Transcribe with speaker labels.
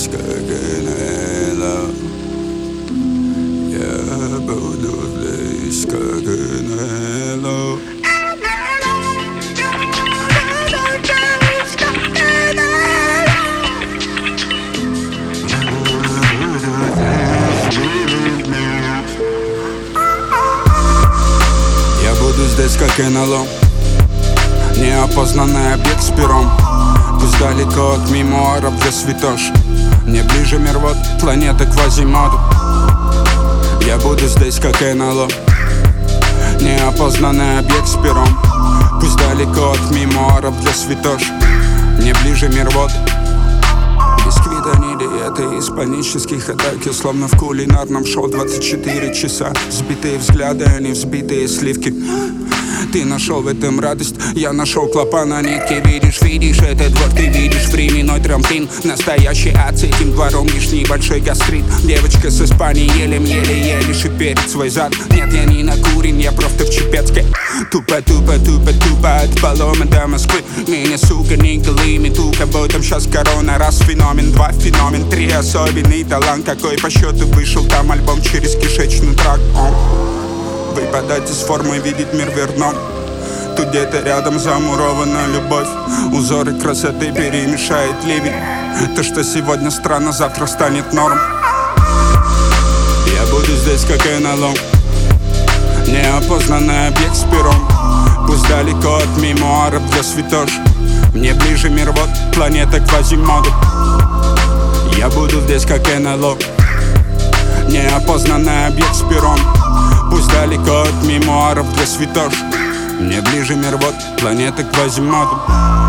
Speaker 1: здесь, как НЛО. Я буду здесь, как НЛО. Я буду здесь, как НЛО. Неопознанный объект с пером. Пусть далеко от мемуаров для святош. Мне ближе мир вот планеты Квазимоду. Я буду здесь, как НЛО. Неопознанный объект с пером. Пусть далеко от мемуаров для святош. Мне ближе мир вот. Бисквита, не диеты, из панических атак. Я словно в кулинарном шоу 24 часа. Сбитые взгляды, а не взбитые сливки. Ты нашел в этом радость, я нашел клопа на нитке. Видишь этот двор, ты видишь временной трамплин. Настоящий ад, с этим двором лишь небольшой гастрит. Девочка с Испании еле шиперит свой зад. Нет, я не накурен, я просто в Чепецке. Тупо от Паломы до Москвы. Меня, сука, не голыми тук. Об этом щас корона. Раз феномен, два феномен, три особенный талант. Какой по счету вышел там альбом через кишечный тракт. Выпадать из формы, видеть мир верном. Тут где-то рядом замурована любовь. Узоры красоты перемешает ливень. То, что сегодня странно, завтра станет норм. Я буду здесь, как НЛО. Неопознанный объект с пером. Пусть далеко от мемуаров для святош. Мне ближе мир вот планета Квазимоду. Я буду здесь, как НЛО. Неопознанный объект с пером. Пусть далеко от мемуаров для святош. Мне ближе мир вот планеты Квазимоду.